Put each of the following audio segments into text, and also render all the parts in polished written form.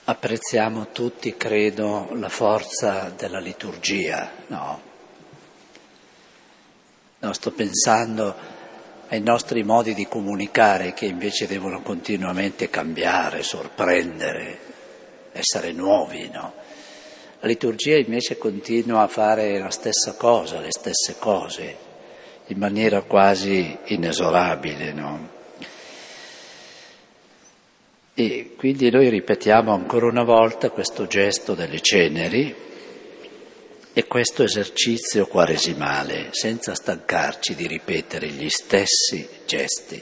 Apprezziamo tutti, credo, la forza della liturgia, no? No, sto pensando ai nostri modi di comunicare che invece devono continuamente cambiare, sorprendere, essere nuovi, no? La liturgia invece continua a fare la stessa cosa, le stesse cose, in maniera quasi inesorabile, no? E quindi noi ripetiamo ancora una volta questo gesto delle ceneri e questo esercizio quaresimale, senza stancarci di ripetere gli stessi gesti.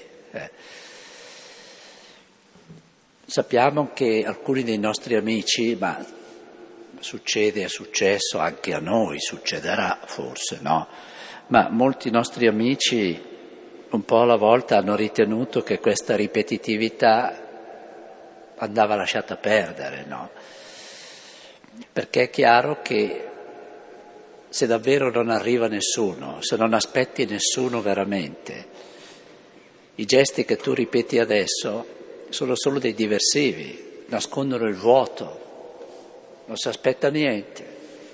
Sappiamo che alcuni dei nostri amici, ma succede, è successo anche a noi, succederà forse, no? Ma molti nostri amici un po' alla volta hanno ritenuto che questa ripetitività andava lasciata perdere, no? Perché è chiaro che se davvero non arriva nessuno, se non aspetti nessuno veramente, i gesti che tu ripeti adesso sono solo dei diversivi, nascondono il vuoto, non si aspetta niente.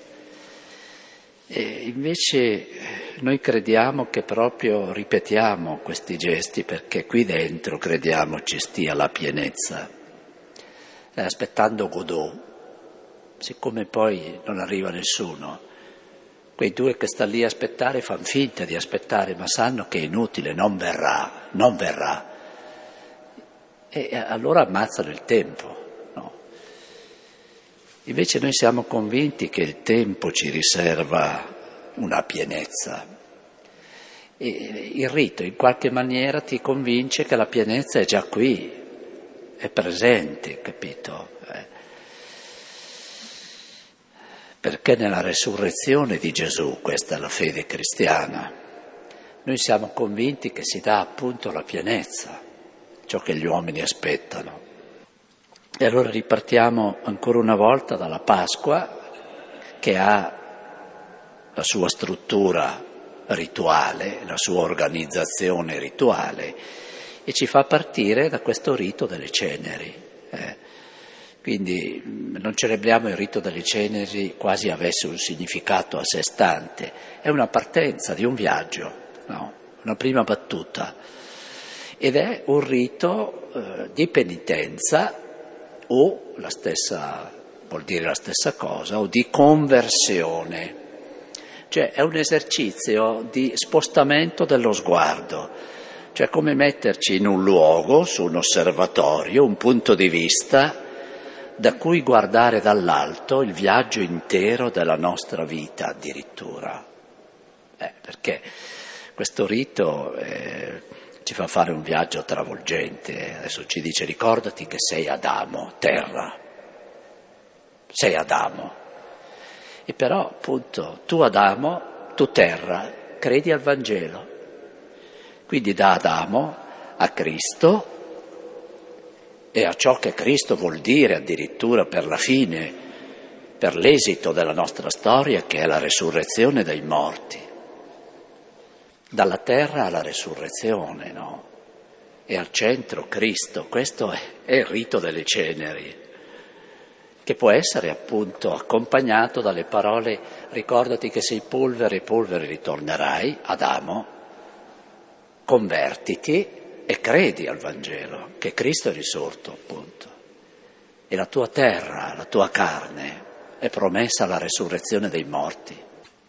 E invece noi crediamo che proprio ripetiamo questi gesti perché qui dentro crediamo ci stia la pienezza. Aspettando Godot, siccome poi non arriva nessuno, quei due che stanno lì a aspettare fanno finta di aspettare, ma sanno che è inutile, non verrà. E allora ammazzano il tempo, no? Invece noi siamo convinti che il tempo ci riserva una pienezza. E il rito in qualche maniera ti convince che la pienezza è già qui, è presente, capito? Perché nella resurrezione di Gesù, questa è la fede cristiana, noi siamo convinti che si dà appunto la pienezza, ciò che gli uomini aspettano. E allora ripartiamo ancora una volta dalla Pasqua, che ha la sua struttura rituale, la sua organizzazione rituale, e ci fa partire da questo rito delle ceneri. Quindi non celebriamo il rito delle ceneri quasi avesse un significato a sé stante, è una partenza di un viaggio, no? Una prima battuta, ed è un rito di penitenza o vuol dire la stessa cosa, o di conversione, cioè è un esercizio di spostamento dello sguardo, cioè come metterci in un luogo, su un osservatorio, un punto di vista da cui guardare dall'alto il viaggio intero della nostra vita addirittura. Perché questo rito ci fa fare un viaggio travolgente. Adesso ci dice: ricordati che sei Adamo, terra, sei Adamo. E però appunto tu Adamo, tu terra, credi al Vangelo. Quindi da Adamo a Cristo e a ciò che Cristo vuol dire addirittura per la fine, per l'esito della nostra storia, che è la resurrezione dai morti. Dalla terra alla resurrezione, no? E al centro Cristo. Questo è il rito delle ceneri, che può essere appunto accompagnato dalle parole: ricordati che sei polvere e polvere ritornerai, Adamo, convertiti e credi al Vangelo, che Cristo è risorto, appunto. E la tua terra, la tua carne è promessa alla resurrezione dei morti.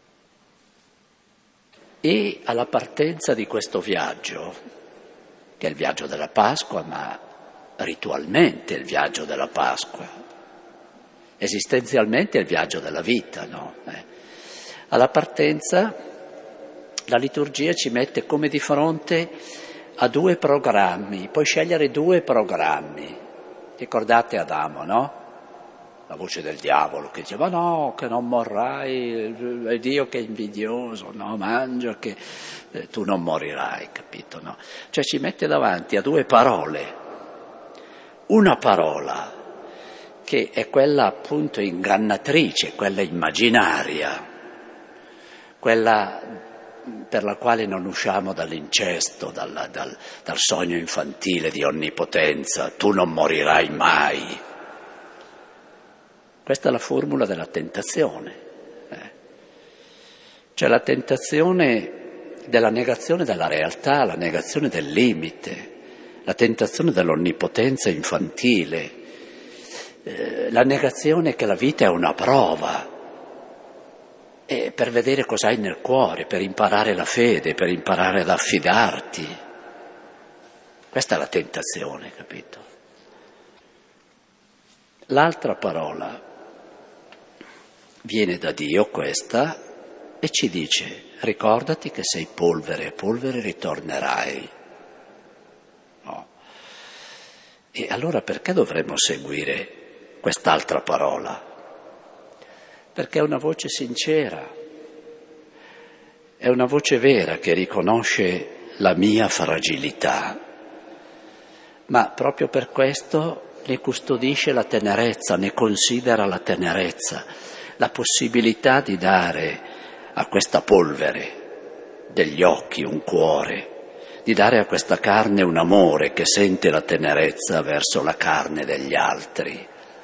E alla partenza di questo viaggio, che è il viaggio della Pasqua, ma ritualmente il viaggio della Pasqua, esistenzialmente è il viaggio della vita, no? Alla partenza la liturgia ci mette come di fronte a due programmi, puoi scegliere due programmi. Ricordate Adamo, no? La voce del diavolo che diceva: no, che non morrai, è Dio che è invidioso, no, mangia che tu non morirai, capito, no? Cioè ci mette davanti a due parole, una parola che è quella appunto ingannatrice, quella immaginaria, quella per la quale non usciamo dall'incesto, dal sogno infantile di onnipotenza, tu non morirai mai. Questa è la formula della tentazione. Cioè la tentazione della negazione della realtà, la negazione del limite, la tentazione dell'onnipotenza infantile, la negazione che la vita è una prova, e per vedere cosa hai nel cuore, per imparare la fede, per imparare ad affidarti. Questa è la tentazione, capito? L'altra parola viene da Dio, questa, e ci dice: ricordati che sei polvere, e polvere ritornerai. No. E allora perché dovremmo seguire quest'altra parola? Perché è una voce sincera, è una voce vera che riconosce la mia fragilità, ma proprio per questo ne custodisce la tenerezza, ne considera la tenerezza, la possibilità di dare a questa polvere degli occhi, un cuore, di dare a questa carne un amore che sente la tenerezza verso la carne degli altri.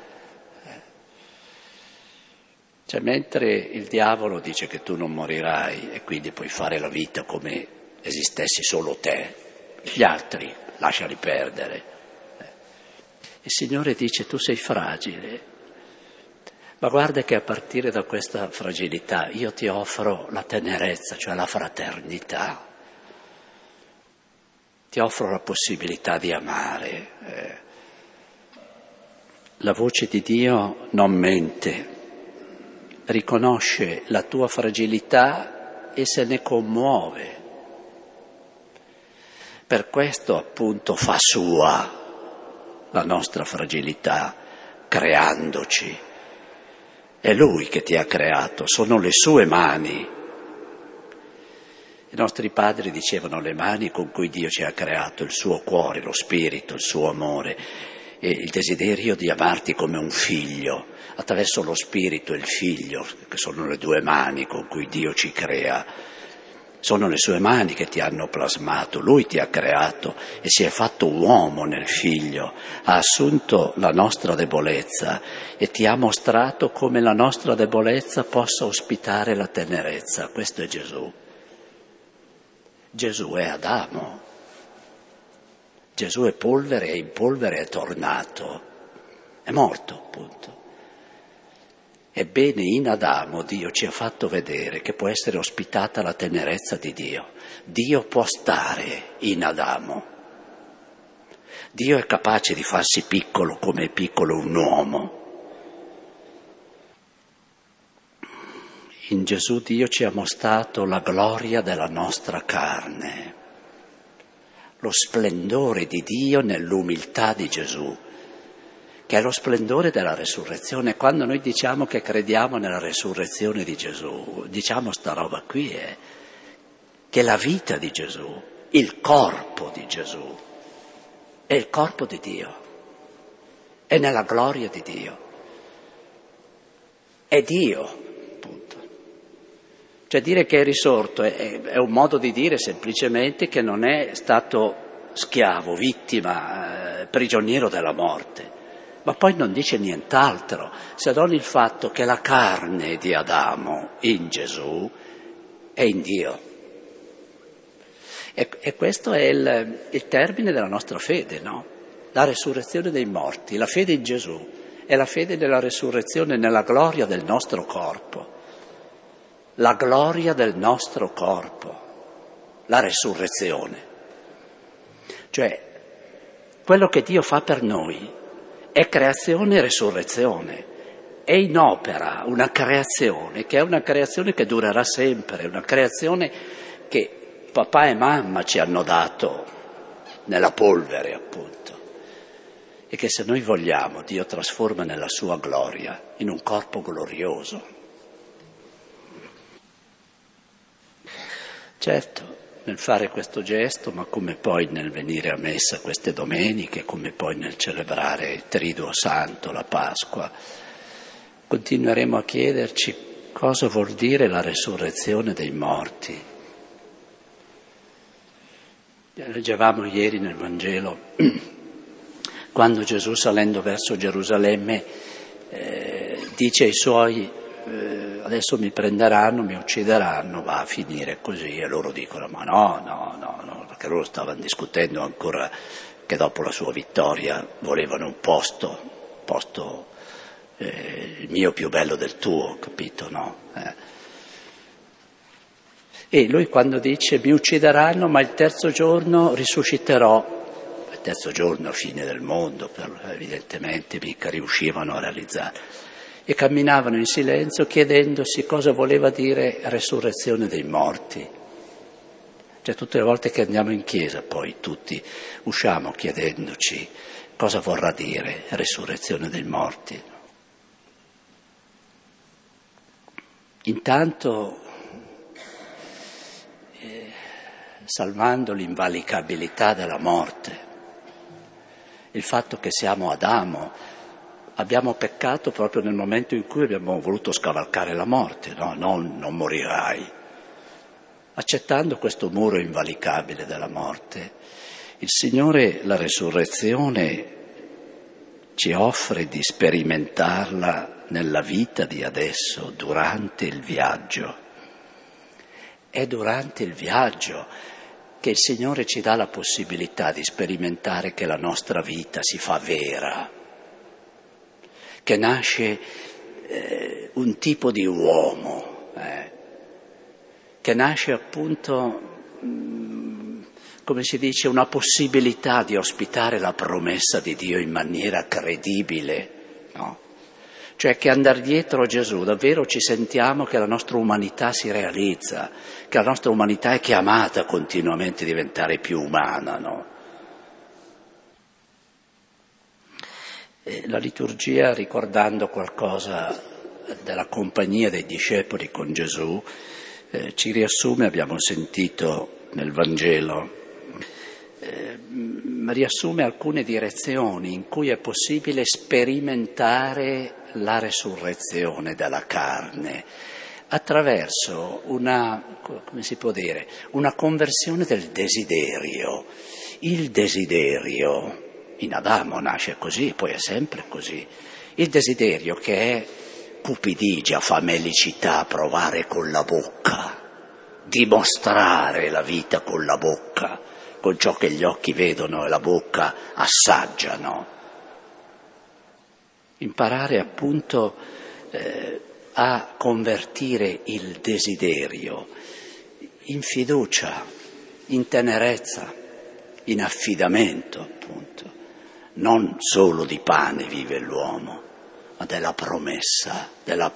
Cioè, mentre il diavolo dice che tu non morirai e quindi puoi fare la vita come esistessi solo te, gli altri lasciali perdere. Il Signore dice: tu sei fragile, ma guarda che a partire da questa fragilità io ti offro la tenerezza, cioè la fraternità, ti offro la possibilità di amare. La voce di Dio non mente, riconosce la tua fragilità e se ne commuove. Per questo appunto fa sua la nostra fragilità, creandoci. È Lui che ti ha creato, sono le sue mani. I nostri padri dicevano le mani con cui Dio ci ha creato, il suo cuore, lo spirito, il suo amore e il desiderio di amarti come un figlio, attraverso lo spirito e il figlio, che sono le due mani con cui Dio ci crea. Sono le sue mani che ti hanno plasmato, Lui ti ha creato e si è fatto uomo nel figlio, ha assunto la nostra debolezza e ti ha mostrato come la nostra debolezza possa ospitare la tenerezza. Questo è Gesù. Gesù è Adamo. Gesù è polvere e in polvere è tornato. È morto, appunto. Ebbene, in Adamo Dio ci ha fatto vedere che può essere ospitata la tenerezza di Dio. Dio può stare in Adamo. Dio è capace di farsi piccolo come è piccolo un uomo. In Gesù Dio ci ha mostrato la gloria della nostra carne, lo splendore di Dio nell'umiltà di Gesù, che è lo splendore della resurrezione. Quando noi diciamo che crediamo nella resurrezione di Gesù, diciamo sta roba qui, che la vita di Gesù, il corpo di Gesù, è il corpo di Dio, è nella gloria di Dio, è Dio, appunto. Cioè dire che è risorto è un modo di dire semplicemente che non è stato schiavo, vittima, prigioniero della morte. Ma poi non dice nient'altro, se non il fatto che la carne di Adamo in Gesù è in Dio. E questo è il termine della nostra fede, no? La resurrezione dei morti, la fede in Gesù è la fede nella resurrezione, nella gloria del nostro corpo. La gloria del nostro corpo, la resurrezione. Cioè, quello che Dio fa per noi è creazione e resurrezione, è in opera una creazione che è una creazione che durerà sempre, una creazione che papà e mamma ci hanno dato nella polvere, appunto, e che se noi vogliamo Dio trasforma nella sua gloria, in un corpo glorioso. Certo, nel fare questo gesto, ma come poi nel venire a messa queste domeniche, come poi nel celebrare il Triduo Santo, la Pasqua, continueremo a chiederci cosa vuol dire la resurrezione dei morti. Leggevamo ieri nel Vangelo, quando Gesù salendo verso Gerusalemme dice ai suoi adesso mi prenderanno, mi uccideranno, va a finire così, e loro dicono ma no, perché loro stavano discutendo ancora che dopo la sua vittoria volevano un posto il mio più bello del tuo, capito, no? E lui quando dice mi uccideranno ma il terzo giorno risusciterò, il terzo giorno fine del mondo, evidentemente mica riuscivano a realizzare, e camminavano in silenzio chiedendosi cosa voleva dire resurrezione dei morti. Cioè tutte le volte che andiamo in chiesa poi tutti usciamo chiedendoci cosa vorrà dire resurrezione dei morti. Intanto salvando l'invalicabilità della morte, il fatto che siamo Adamo, abbiamo peccato proprio nel momento in cui abbiamo voluto scavalcare la morte, no? Non morirai. Accettando questo muro invalicabile della morte, il Signore, la resurrezione, ci offre di sperimentarla nella vita di adesso, durante il viaggio. È durante il viaggio che il Signore ci dà la possibilità di sperimentare che la nostra vita si fa vera, che nasce un tipo di uomo, che nasce appunto, come si dice, una possibilità di ospitare la promessa di Dio in maniera credibile, no? Cioè che andare dietro a Gesù davvero ci sentiamo che la nostra umanità si realizza, che la nostra umanità è chiamata continuamente a diventare più umana, no? La liturgia, ricordando qualcosa della compagnia dei discepoli con Gesù, ci riassume, abbiamo sentito nel Vangelo, riassume alcune direzioni in cui è possibile sperimentare la resurrezione dalla carne attraverso una conversione del desiderio. Il desiderio in Adamo nasce così, poi è sempre così. Il desiderio che è cupidigia, famelicità, provare con la bocca, dimostrare la vita con la bocca, con ciò che gli occhi vedono e la bocca assaggiano. Imparare appunto a convertire il desiderio in fiducia, in tenerezza, in affidamento appunto. Non solo di pane vive l'uomo, ma della promessa.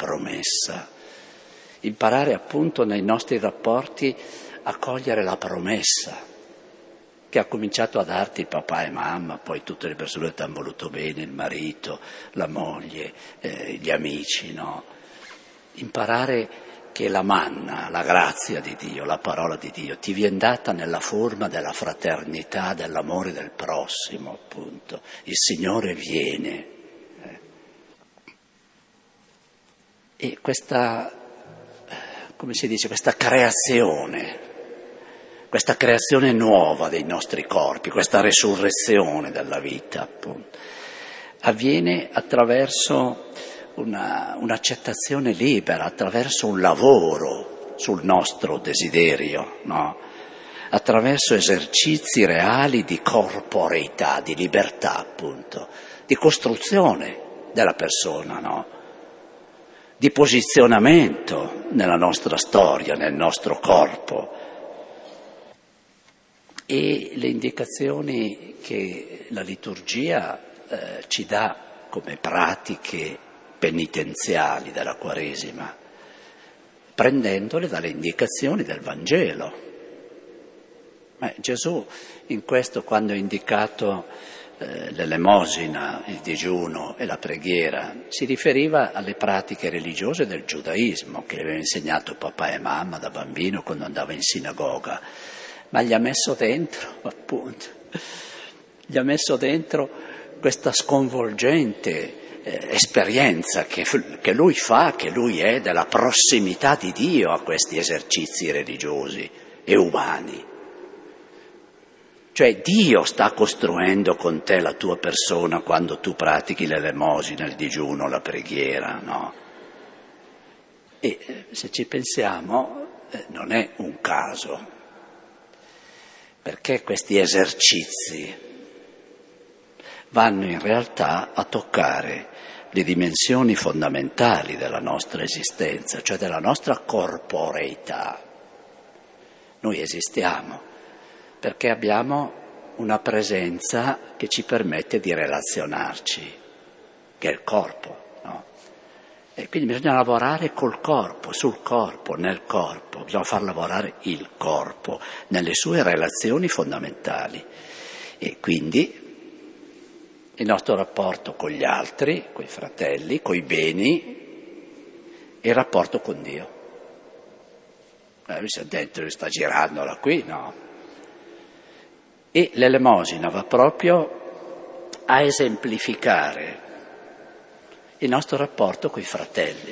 Imparare appunto nei nostri rapporti a cogliere la promessa che ha cominciato a darti il papà e mamma, poi tutte le persone che ti hanno voluto bene, il marito, la moglie, gli amici, no? Imparare che la manna, la grazia di Dio, la parola di Dio ti viene data nella forma della fraternità, dell'amore del prossimo, appunto. Il Signore viene. E questa, come si dice, questa creazione nuova dei nostri corpi, questa resurrezione della vita, appunto, avviene attraverso un'accettazione libera, attraverso un lavoro sul nostro desiderio, no? Attraverso esercizi reali di corporeità, di libertà, appunto, di costruzione della persona, no? Di posizionamento nella nostra storia, nel nostro corpo. E le indicazioni che la liturgia ci dà come pratiche penitenziali della Quaresima, prendendole dalle indicazioni del Vangelo. Gesù in questo, quando ha indicato l'elemosina, il digiuno e la preghiera, si riferiva alle pratiche religiose del giudaismo che aveva insegnato papà e mamma da bambino quando andava in sinagoga, ma gli ha messo dentro, appunto, questa sconvolgente esperienza che lui fa, che lui è, della prossimità di Dio a questi esercizi religiosi e umani. Cioè Dio sta costruendo con te la tua persona quando tu pratichi l'elemosina, il digiuno, la preghiera, no? E se ci pensiamo non è un caso, perché questi esercizi vanno in realtà a toccare le dimensioni fondamentali della nostra esistenza, cioè della nostra corporeità. Noi esistiamo perché abbiamo una presenza che ci permette di relazionarci, che è il corpo, no? E quindi bisogna lavorare col corpo, sul corpo, nel corpo, bisogna far lavorare il corpo nelle sue relazioni fondamentali e quindi il nostro rapporto con gli altri, con i fratelli, con i beni e il rapporto con Dio. Lui si è dentro, sta girandola qui, no? E l'elemosina va proprio a esemplificare il nostro rapporto con i fratelli,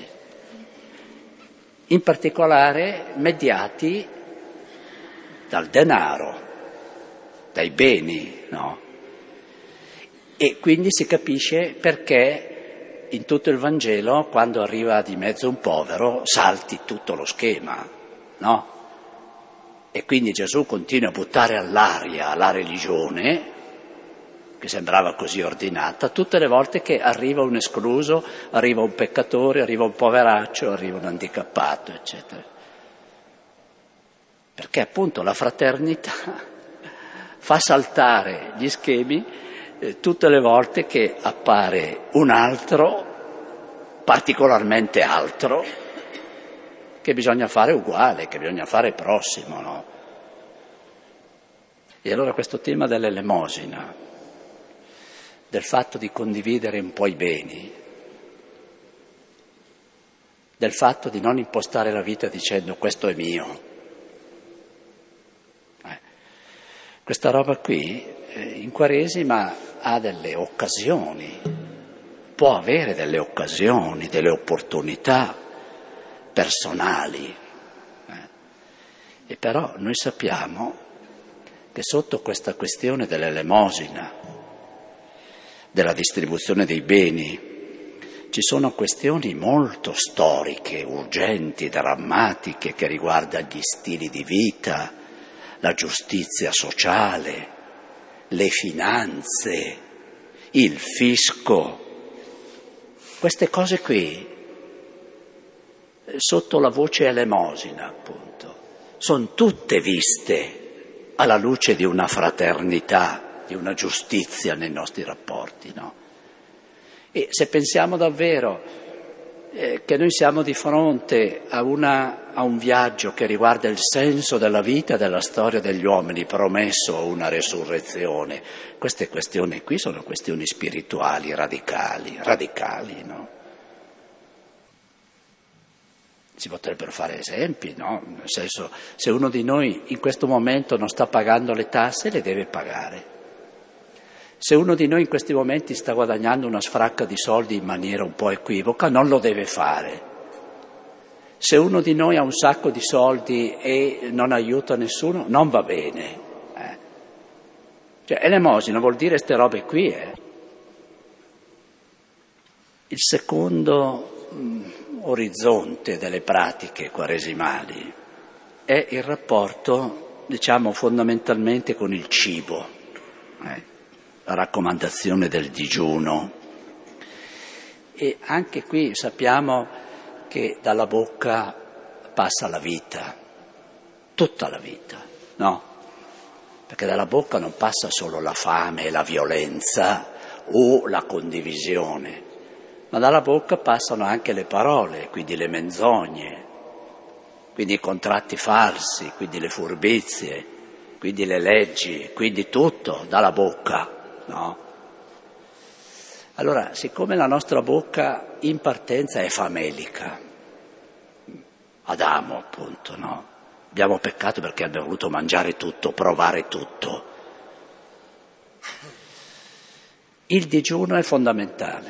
in particolare mediati dal denaro, dai beni, no? E quindi si capisce perché in tutto il Vangelo, quando arriva di mezzo un povero, salti tutto lo schema, no? E quindi Gesù continua a buttare all'aria la religione, che sembrava così ordinata, tutte le volte che arriva un escluso, arriva un peccatore, arriva un poveraccio, arriva un handicappato, eccetera. Perché appunto la fraternità fa saltare gli schemi tutte le volte che appare un altro, particolarmente altro, che bisogna fare uguale, che bisogna fare prossimo, no? E allora questo tema dell'elemosina, del fatto di condividere un po' i beni, del fatto di non impostare la vita dicendo questo è mio, questa roba qui in Quaresima ha delle occasioni, può avere delle occasioni, delle opportunità personali. E però noi sappiamo che sotto questa questione dell'elemosina, della distribuzione dei beni, ci sono questioni molto storiche, urgenti, drammatiche, che riguardano gli stili di vita, la giustizia sociale, le finanze, il fisco. Queste cose qui, sotto la voce elemosina, appunto, sono tutte viste alla luce di una fraternità, di una giustizia nei nostri rapporti, no? E se pensiamo davvero che noi siamo di fronte a un viaggio che riguarda il senso della vita e della storia degli uomini, promesso una resurrezione, queste questioni qui sono questioni spirituali radicali, no? Si potrebbero fare esempi, no? Nel senso, se uno di noi in questo momento non sta pagando le tasse, le deve pagare. Se uno di noi in questi momenti sta guadagnando una sfracca di soldi in maniera un po' equivoca, non lo deve fare. Se uno di noi ha un sacco di soldi e non aiuta nessuno, non va bene. Cioè, elemosina vuol dire ste robe qui. Il secondo orizzonte delle pratiche quaresimali è il rapporto, diciamo, fondamentalmente con il cibo. La raccomandazione del digiuno. E anche qui sappiamo che dalla bocca passa la vita, tutta la vita, no? Perché dalla bocca non passa solo la fame e la violenza o la condivisione, ma dalla bocca passano anche le parole, quindi le menzogne, quindi i contratti falsi, quindi le furbizie, quindi le leggi, quindi tutto dalla bocca. No? Allora, siccome la nostra bocca in partenza è famelica, Adamo appunto, no? Abbiamo peccato perché abbiamo voluto mangiare tutto, provare tutto. Il digiuno è fondamentale.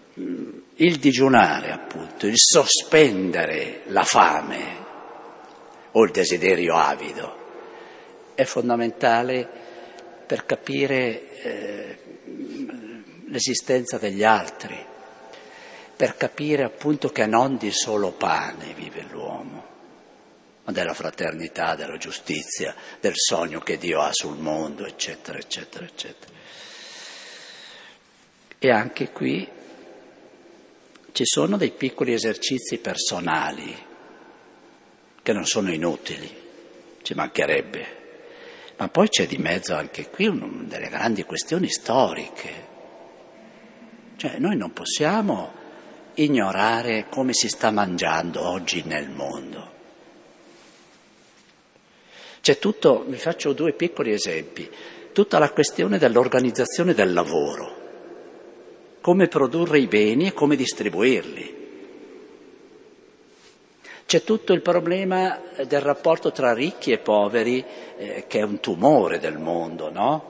Il digiunare appunto, il sospendere la fame, o il desiderio avido. È fondamentale per capire l'esistenza degli altri, per capire appunto che non di solo pane vive l'uomo, ma della fraternità, della giustizia, del sogno che Dio ha sul mondo, eccetera, eccetera, eccetera. E anche qui ci sono dei piccoli esercizi personali che non sono inutili, ci mancherebbe, ma poi c'è di mezzo anche qui delle grandi questioni storiche. Cioè noi non possiamo ignorare come si sta mangiando oggi nel mondo. C'è tutto, vi faccio 2 piccoli esempi, tutta la questione dell'organizzazione del lavoro, come produrre i beni e come distribuirli. C'è tutto il problema del rapporto tra ricchi e poveri, che è un tumore del mondo, no?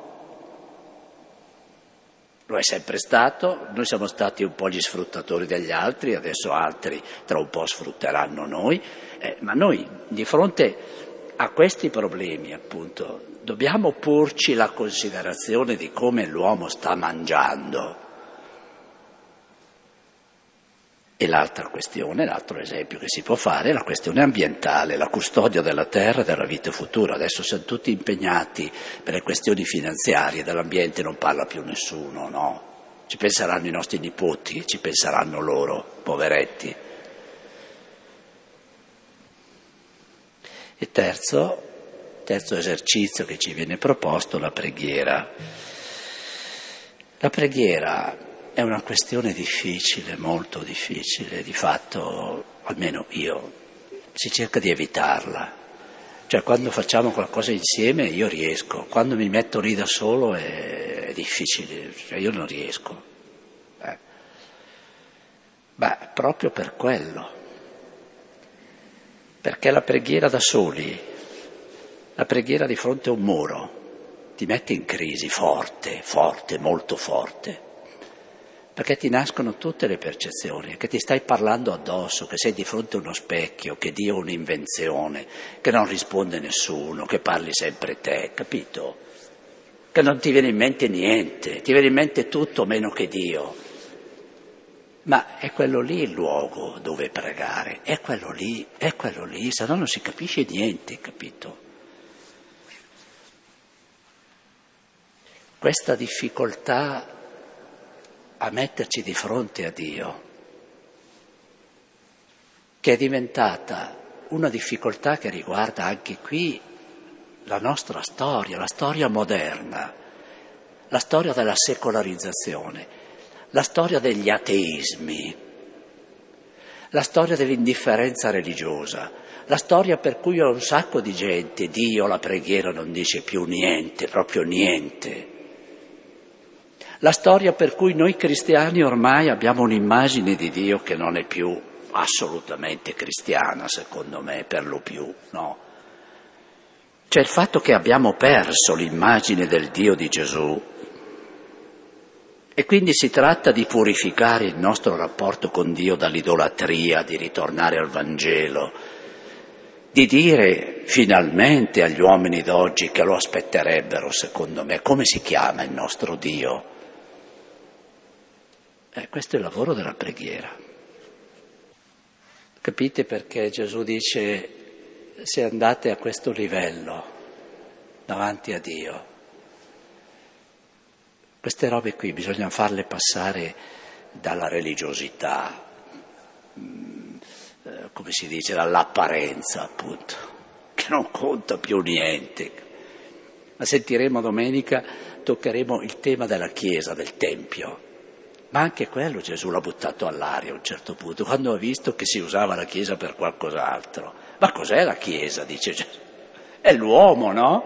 Lo è sempre stato, noi siamo stati un po' gli sfruttatori degli altri, adesso altri tra un po' sfrutteranno noi, ma noi di fronte a questi problemi, appunto, dobbiamo porci la considerazione di come l'uomo sta mangiando. E l'altra questione, l'altro esempio che si può fare è la questione ambientale, la custodia della terra e della vita futura. Adesso siamo tutti impegnati per le questioni finanziarie, dell'ambiente non parla più nessuno, no? Ci penseranno i nostri nipoti, ci penseranno loro, poveretti. E terzo esercizio che ci viene proposto, la preghiera. La preghiera è una questione difficile, molto difficile, di fatto, almeno si cerca di evitarla. Cioè quando facciamo qualcosa insieme io riesco, quando mi metto lì da solo è difficile, cioè io non riesco. Proprio per quello. Perché la preghiera da soli, la preghiera di fronte a un muro, ti mette in crisi forte, molto forte, perché ti nascono tutte le percezioni, che ti stai parlando addosso, che sei di fronte a uno specchio, che Dio è un'invenzione, che non risponde nessuno, che parli sempre te, capito? Che non ti viene in mente niente, ti viene in mente tutto meno che Dio. Ma è quello lì il luogo dove pregare, è quello lì, se no non si capisce niente, capito? Questa difficoltà a metterci di fronte a Dio, che è diventata una difficoltà che riguarda anche qui la nostra storia, la storia moderna, la storia della secolarizzazione, la storia degli ateismi, la storia dell'indifferenza religiosa, la storia per cui un sacco di gente, Dio, la preghiera non dice più niente, proprio niente. La storia per cui noi cristiani ormai abbiamo un'immagine di Dio che non è più assolutamente cristiana, secondo me, per lo più, no? Cioè il fatto che abbiamo perso l'immagine del Dio di Gesù. E quindi si tratta di purificare il nostro rapporto con Dio dall'idolatria, di ritornare al Vangelo, di dire finalmente agli uomini d'oggi che lo aspetterebbero, secondo me, come si chiama il nostro Dio? Questo è il lavoro della preghiera. Capite perché Gesù dice: se andate a questo livello davanti a Dio, queste robe qui bisogna farle passare dalla religiosità, come si dice, dall'apparenza appunto, che non conta più niente. Ma sentiremo domenica, toccheremo il tema della Chiesa, del Tempio. Ma anche quello Gesù l'ha buttato all'aria a un certo punto, quando ha visto che si usava la Chiesa per qualcos'altro. Ma cos'è la Chiesa? Dice Gesù. È l'uomo, no?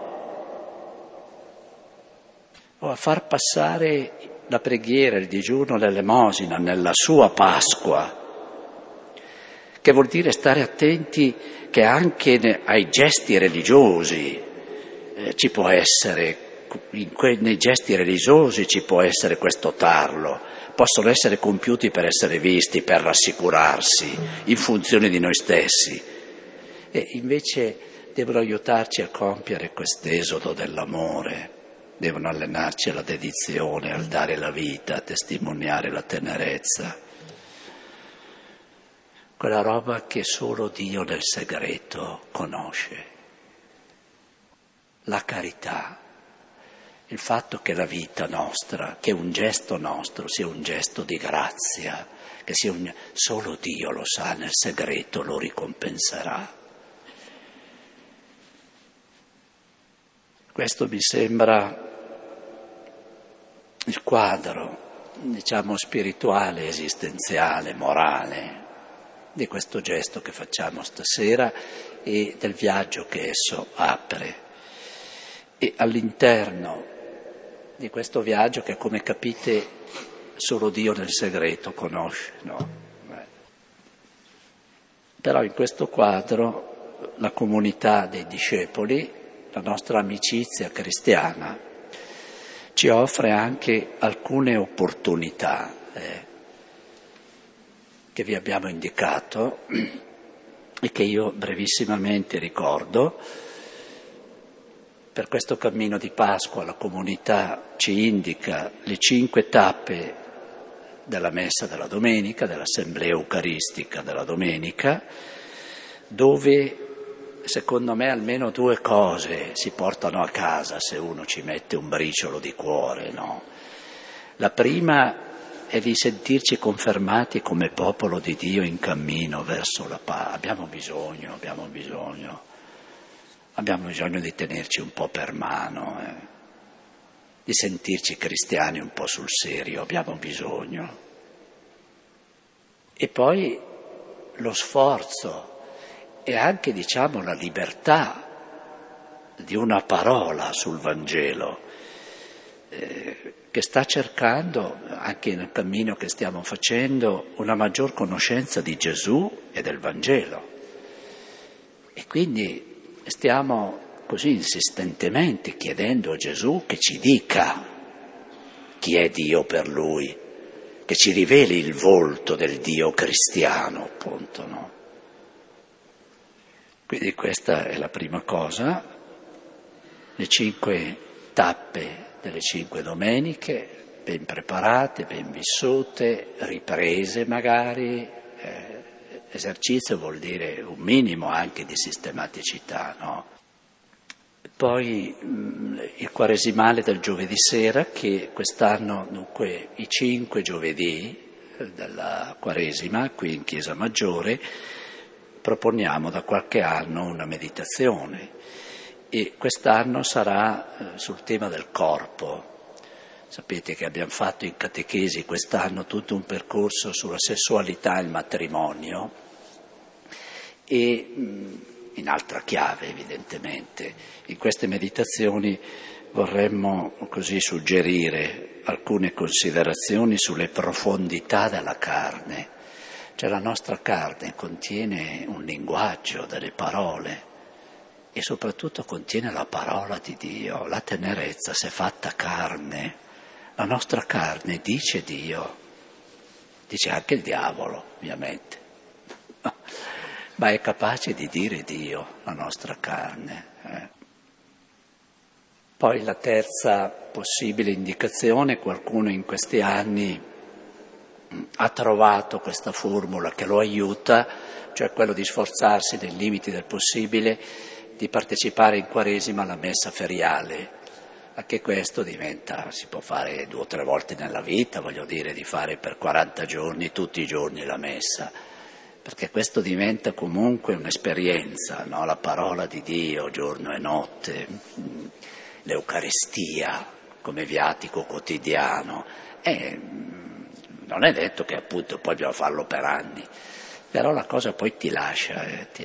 O a far passare la preghiera, il digiuno, l'elemosina nella sua Pasqua, che vuol dire stare attenti che anche ai gesti religiosi ci può essere, nei gesti religiosi ci può essere questo tarlo, possono essere compiuti per essere visti, per rassicurarsi, in funzione di noi stessi. E invece devono aiutarci a compiere quest'esodo dell'amore, devono allenarci alla dedizione, al dare la vita, a testimoniare la tenerezza. Quella roba che solo Dio nel segreto conosce. La carità, il fatto che la vita nostra, che un gesto nostro sia un gesto di grazia, che solo Dio lo sa, nel segreto lo ricompenserà. Questo mi sembra il quadro, spirituale, esistenziale, morale di questo gesto che facciamo stasera e del viaggio che esso apre. E all'interno di questo viaggio che, come capite, solo Dio nel segreto conosce, no? Però in questo quadro la comunità dei discepoli, la nostra amicizia cristiana, ci offre anche alcune opportunità che vi abbiamo indicato e che io brevissimamente ricordo. Per questo cammino di Pasqua la comunità ci indica le 5 tappe della messa della domenica, dell'assemblea eucaristica della domenica, dove secondo me almeno 2 cose si portano a casa se uno ci mette un briciolo di cuore, no? La prima è di sentirci confermati come popolo di Dio in cammino verso la pace. Abbiamo bisogno di tenerci un po' per mano, di sentirci cristiani un po' sul serio, abbiamo bisogno. E poi lo sforzo e anche, la libertà di una parola sul Vangelo, che sta cercando, anche nel cammino che stiamo facendo, una maggior conoscenza di Gesù e del Vangelo. E quindi stiamo così insistentemente chiedendo a Gesù che ci dica chi è Dio per lui, che ci riveli il volto del Dio cristiano, appunto, no? Quindi questa è la prima cosa, le 5 tappe delle 5 domeniche, ben preparate, ben vissute, riprese magari. Esercizio vuol dire un minimo anche di sistematicità, no? Poi il quaresimale del giovedì sera, che quest'anno, dunque, i 5 giovedì della Quaresima, qui in Chiesa Maggiore, proponiamo da qualche anno una meditazione e quest'anno sarà sul tema del corpo. Sapete che abbiamo fatto in catechesi quest'anno tutto un percorso sulla sessualità e il matrimonio e in altra chiave evidentemente. In queste meditazioni vorremmo così suggerire alcune considerazioni sulle profondità della carne. Cioè la nostra carne contiene un linguaggio, delle parole e soprattutto contiene la parola di Dio, la tenerezza si è fatta carne, la nostra carne dice Dio, dice anche il diavolo ovviamente, ma è capace di dire Dio la nostra carne. Poi la terza possibile indicazione, qualcuno in questi anni ha trovato questa formula che lo aiuta, cioè quello di sforzarsi nei limiti del possibile di partecipare in Quaresima alla messa feriale. Anche questo si può fare 2 o 3 volte nella vita, di fare per 40 giorni, tutti i giorni la messa, perché questo diventa comunque un'esperienza, no? La parola di Dio giorno e notte, l'Eucaristia come viatico quotidiano, non è detto che appunto poi dobbiamo farlo per anni, però la cosa poi ti lascia.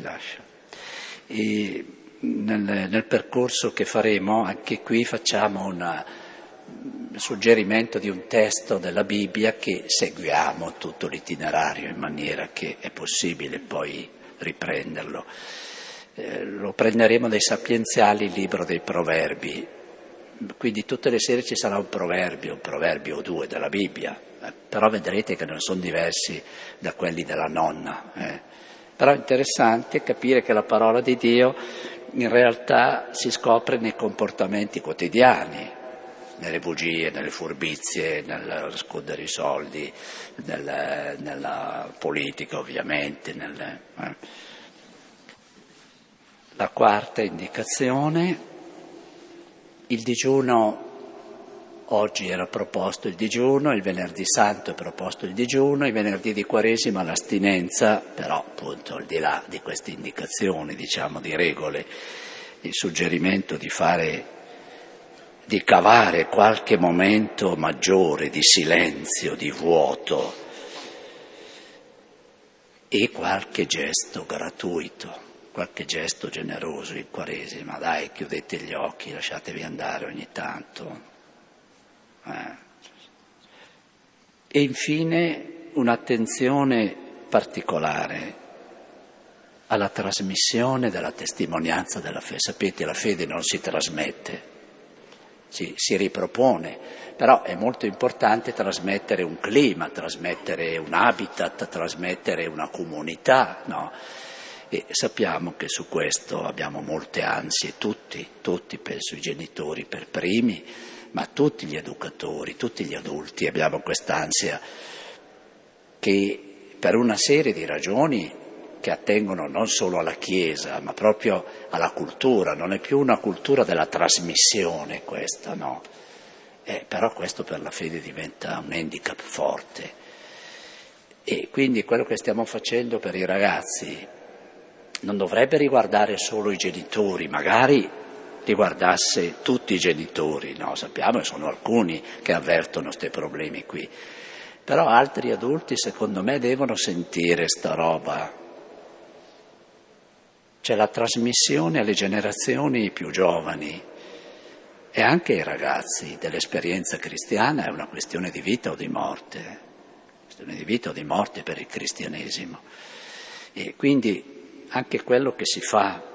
E nel percorso che faremo, anche qui facciamo un suggerimento di un testo della Bibbia che seguiamo tutto l'itinerario in maniera che è possibile poi riprenderlo. Lo prenderemo dai sapienziali, il libro dei Proverbi, quindi tutte le sere ci sarà un proverbio o 2 della Bibbia, però vedrete che non sono diversi da quelli della nonna, Però è interessante capire che la parola di Dio in realtà si scopre nei comportamenti quotidiani, nelle bugie, nelle furbizie, nel nascondere i soldi, nella politica ovviamente. La quarta indicazione, il digiuno. Oggi era proposto il digiuno, il venerdì santo è proposto il digiuno, i venerdì di Quaresima l'astinenza, però appunto al di là di queste indicazioni, diciamo di regole, il suggerimento di cavare qualche momento maggiore di silenzio, di vuoto e qualche gesto gratuito, qualche gesto generoso in Quaresima. Dai, chiudete gli occhi, lasciatevi andare ogni tanto. E infine un'attenzione particolare alla trasmissione della testimonianza della fede. Sapete, la fede non si trasmette, si ripropone, però è molto importante trasmettere un clima, trasmettere un habitat, trasmettere una comunità, no? E sappiamo che su questo abbiamo molte ansie, tutti, penso i genitori per primi, ma tutti gli educatori, tutti gli adulti abbiamo quest'ansia che per una serie di ragioni che attengono non solo alla Chiesa, ma proprio alla cultura, non è più una cultura della trasmissione questa, no? Però questo per la fede diventa un handicap forte. E quindi quello che stiamo facendo per i ragazzi non dovrebbe riguardare solo i genitori, magari riguardasse tutti i genitori, no? Sappiamo che sono alcuni che avvertono questi problemi qui, però altri adulti secondo me devono sentire sta roba. C'è la trasmissione alle generazioni più giovani e anche ai ragazzi dell'esperienza cristiana è una questione di vita o di morte, questione di vita o di morte per il cristianesimo. E quindi anche quello che si fa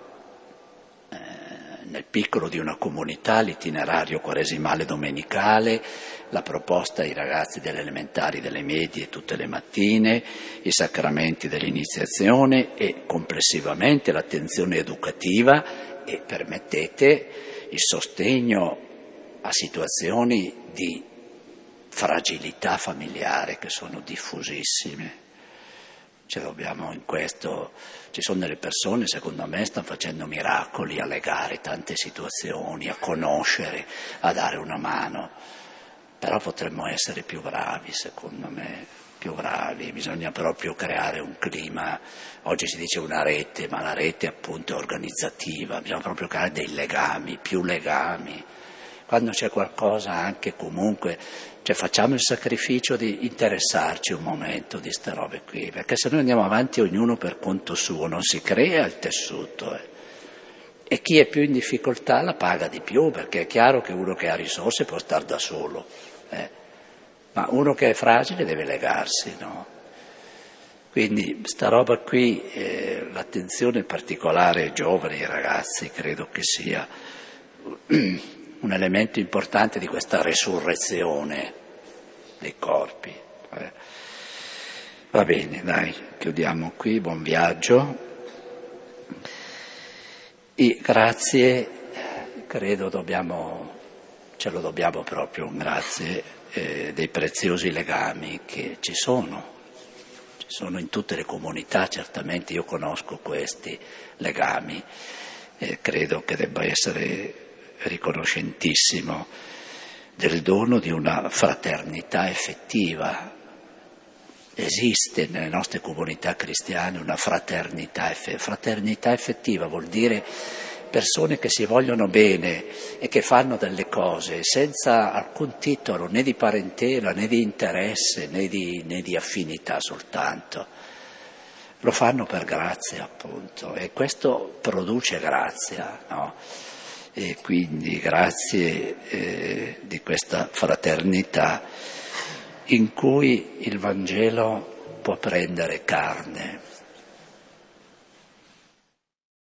nel piccolo di una comunità, l'itinerario quaresimale domenicale, la proposta ai ragazzi delle elementari, delle medie tutte le mattine, i sacramenti dell'iniziazione e complessivamente l'attenzione educativa e, permettete, il sostegno a situazioni di fragilità familiare che sono diffusissime. In questo ci sono delle persone, secondo me, stanno facendo miracoli a legare tante situazioni, a conoscere, a dare una mano, però potremmo essere più bravi, secondo me, più bravi, bisogna proprio creare un clima, oggi si dice una rete, ma la rete appunto è organizzativa, bisogna proprio creare dei legami, più legami, quando c'è qualcosa anche comunque. Facciamo il sacrificio di interessarci un momento di ste robe qui, perché se noi andiamo avanti ognuno per conto suo non si crea il tessuto. E chi è più in difficoltà la paga di più, perché è chiaro che uno che ha risorse può star da solo, ma uno che è fragile deve legarsi, no? Quindi sta roba qui, l'attenzione particolare ai giovani, ai ragazzi, credo che sia un elemento importante di questa resurrezione dei corpi. Va bene, dai, chiudiamo qui, buon viaggio. E grazie, credo ce lo dobbiamo proprio, grazie dei preziosi legami che ci sono in tutte le comunità, certamente io conosco questi legami, credo che debba essere riconoscentissimo del dono di una fraternità effettiva. Esiste nelle nostre comunità cristiane una fraternità effettiva, vuol dire persone che si vogliono bene e che fanno delle cose senza alcun titolo né di parentela né di interesse né di affinità soltanto. Lo fanno per grazia, appunto, e questo produce grazia, no? E quindi grazie di questa fraternità in cui il Vangelo può prendere carne.